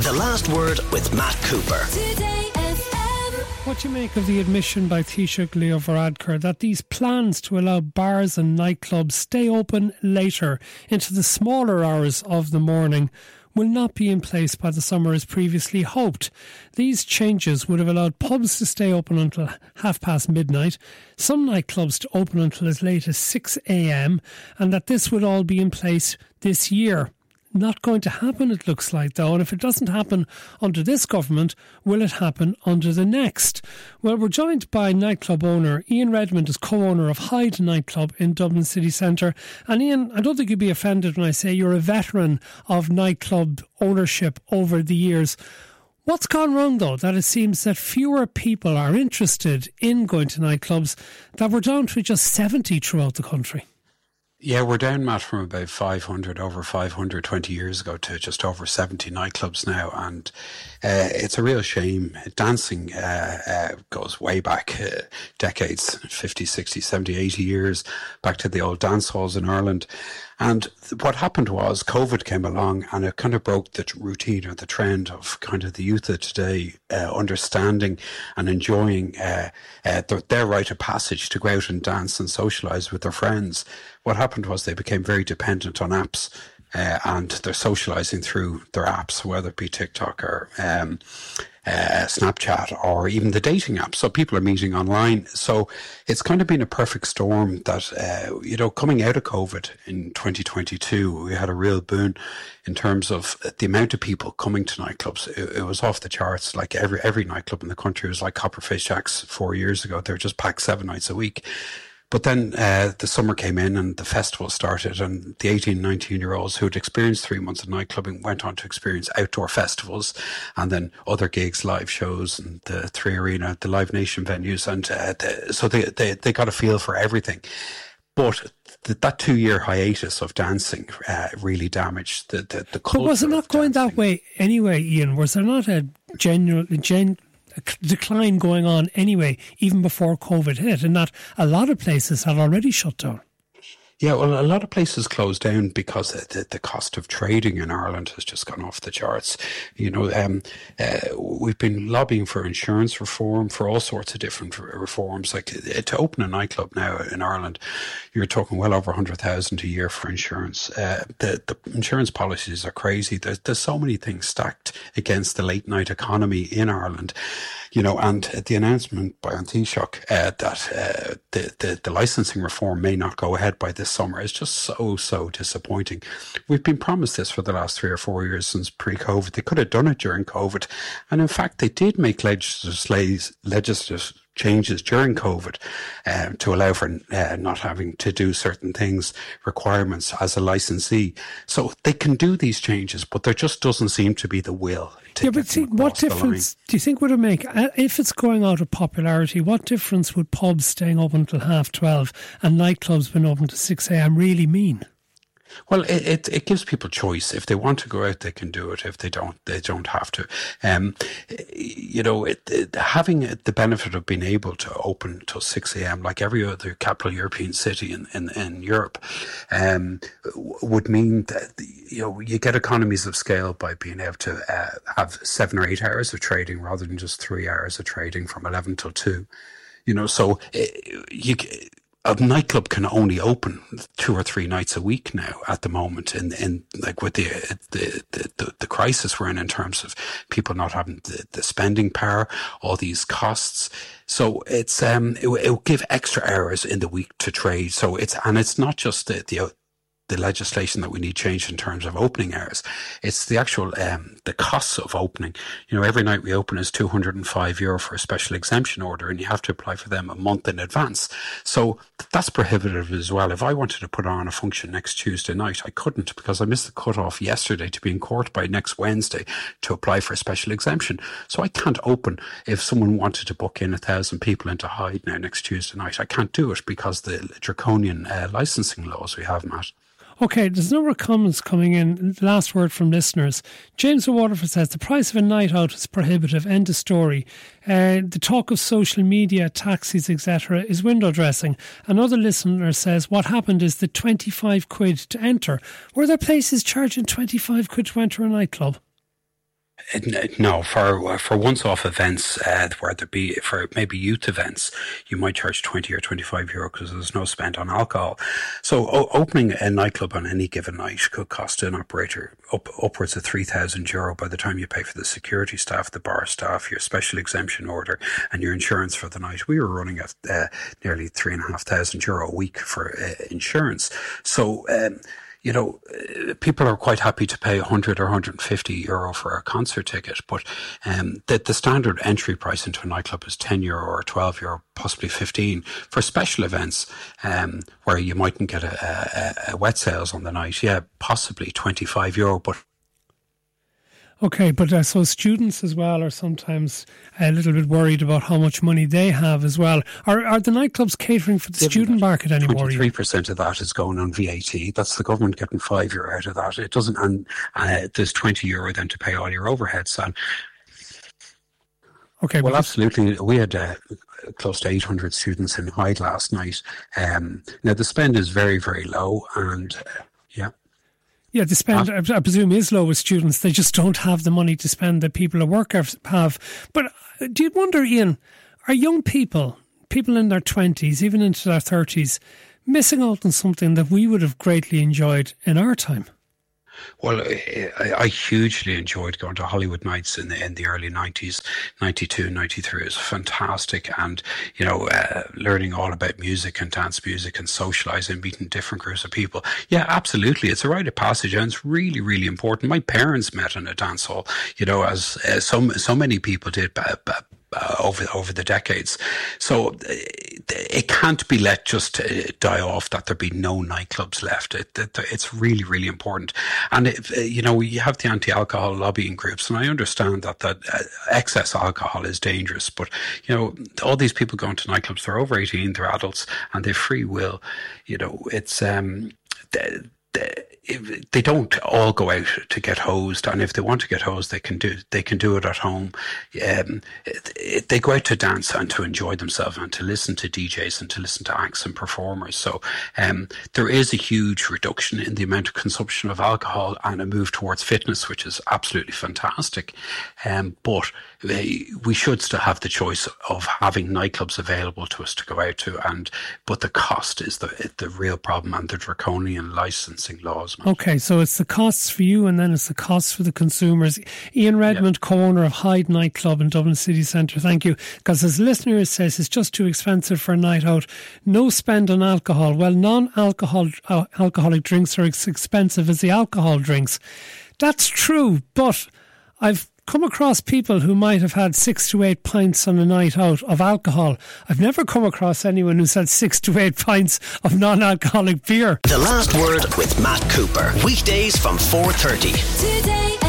The Last Word with Matt Cooper. What do you make of the admission by Taoiseach Leo Varadkar that these plans to allow bars and nightclubs stay open later into the smaller hours of the morning will not be in place by the summer as previously hoped? These changes would have allowed pubs to stay open until midnight, some nightclubs to open until as late as 6 a.m, and that this would all be in place this year. Not going to happen, it looks like, though. And if it doesn't happen under this government, will it happen under the next? Well, we're joined by nightclub owner Ian Redmond, is co-owner of Hyde nightclub in Dublin City Centre. And Ian, I don't think you'd be offended when I say you're a veteran of nightclub ownership over the years. What's gone wrong, though, that it seems that fewer people are interested in going to nightclubs, that we're down to just 70 throughout the country? Yeah, we're down, Matt, from about 500, over 500 20 years ago to just over 70 nightclubs now. And it's a real shame. Dancing goes way back, decades, 50, 60, 70, 80 years, back to the old dance halls in Ireland. And what happened was COVID came along and it kind of broke the routine or the trend of kind of the youth of today understanding and enjoying their rite of passage to go out and dance and socialise with their friends. What happened was they became very dependent on apps and they're socialising through their apps, whether it be TikTok or Snapchat or even the dating apps. So people are meeting online. So it's kind of been a perfect storm that, coming out of COVID in 2022, we had a real boon in terms of the amount of people coming to nightclubs. It was off the charts. Like every nightclub in the country was like Copperface Jack's 4 years ago. They were just packed 7 nights a week. But then the summer came in and the festival started, and the 18, 19-year-olds who had experienced 3 months of nightclubbing went on to experience outdoor festivals and then other gigs, live shows, and the Three Arena, the Live Nation venues. And so they got a feel for everything. But that 2-year hiatus of dancing really damaged the culture. But was it not going that way anyway, Ian? Was there not a genuine decline going on anyway, even before COVID hit, and that a lot of places had already shut down? Yeah, well, a lot of places closed down because the cost of trading in Ireland has just gone off the charts. We've been lobbying for insurance reform, for all sorts of different reforms. Like to open a nightclub now in Ireland, you're talking well over 100,000 a year for insurance. The insurance policies are crazy. There's so many things stacked against the late night economy in Ireland. And the announcement by An Taoiseach that the licensing reform may not go ahead by this summer is just so disappointing. We've been promised this for the last 3 or 4 years since pre-COVID. They could have done it during COVID. And in fact, they did make legislative changes during COVID to allow for not having to do certain things, requirements as a licensee. So they can do these changes, but there just doesn't seem to be the will. But see, what difference do you think would it make? If it's going out of popularity, what difference would pubs staying open until 12:30 and nightclubs being open to 6 a.m. really mean? Well, it gives people choice. If they want to go out, they can do it. If they don't, they don't have to. Having the benefit of being able to open till 6 a.m. like every other capital European city in Europe would mean that you get economies of scale by being able to have 7 or 8 hours of trading rather than just 3 hours of trading from 11 till 2. A nightclub can only open 2 or 3 nights a week now at the moment, in like with the crisis we're in terms of people not having the spending power, all these costs. So it will give extra hours in the week to trade. So it's not just the legislation that we need changed in terms of opening hours. It's the actual the costs of opening. Every night we open is €205 for a special exemption order, and you have to apply for them a month in advance. So that's prohibitive as well. If I wanted to put on a function next Tuesday night, I couldn't because I missed the cut-off yesterday to be in court by next Wednesday to apply for a special exemption. So I can't open if someone wanted to book in 1,000 people into Hyde now next Tuesday night. I can't do it because the draconian licensing laws we have, Matt. Okay, there's a number of comments coming in. Last word from listeners. James of Waterford says, the price of a night out is prohibitive. End of story. The talk of social media, taxis, etc. is window dressing. Another listener says, what happened is the 25 quid to enter. Were there places charging 25 quid to enter a nightclub? No, for once-off events where there be, for maybe youth events, you might charge 20 or 25 euro because there's no spend on alcohol. So opening a nightclub on any given night could cost an operator upwards of 3,000 euro by the time you pay for the security staff, the bar staff, your special exemption order and your insurance for the night. We were running at nearly 3,500 euro a week for insurance. So people are quite happy to pay 100 or 150 euro for a concert ticket, but the standard entry price into a nightclub is 10 euro or 12 euro, possibly 15. For special events where you mightn't get a wet sales on the night, possibly 25 euro, but okay, but so students as well are sometimes a little bit worried about how much money they have as well. Are the nightclubs catering for the student market anymore? 23% of that is going on VAT. That's the government getting €5 out of that. It doesn't, and there's €20 then to pay all your overheads. And okay, well, absolutely. We had close to 800 students in Hyde last night. Now the spend is very, very low, and yeah, the spend, I presume, is low with students. They just don't have the money to spend that people at work have. But do you wonder, Ian, are young people in their 20s, even into their 30s, missing out on something that we would have greatly enjoyed in our time? Well, I hugely enjoyed going to Hollywood Nights in the early 90s, 92, 93. It was fantastic. And, learning all about music and dance music and socialising, meeting different groups of people. Yeah, absolutely. It's a rite of passage and it's really, really important. My parents met in a dance hall, as so many people did over the decades. So it can't be let just die off that there be no nightclubs left. It's really, really important. And you have the anti-alcohol lobbying groups, and I understand that excess alcohol is dangerous. But all these people going to nightclubs, they're over 18, they're adults, and they've free will. It's they don't all go out to get hosed, and if they want to get hosed, they can do it at home. They go out to dance and to enjoy themselves and to listen to DJs and to listen to acts and performers. So there is a huge reduction in the amount of consumption of alcohol and a move towards fitness, which is absolutely fantastic. But we should still have the choice of having nightclubs available to us to go out to, but the cost is the real problem, and the draconian licensing laws. Okay, so it's the costs for you and then it's the costs for the consumers. Ian Redmond, co-owner of Hyde Nightclub in Dublin City Centre, thank you. Because as listener says, it's just too expensive for a night out. No spend on alcohol. Well, non-alcoholic drinks are as expensive as the alcohol drinks. That's true, but I've come across people who might have had 6 to 8 pints on a night out of alcohol. I've never come across anyone who's had 6 to 8 pints of non-alcoholic beer. The Last Word with Matt Cooper. Weekdays from 4:30. Today.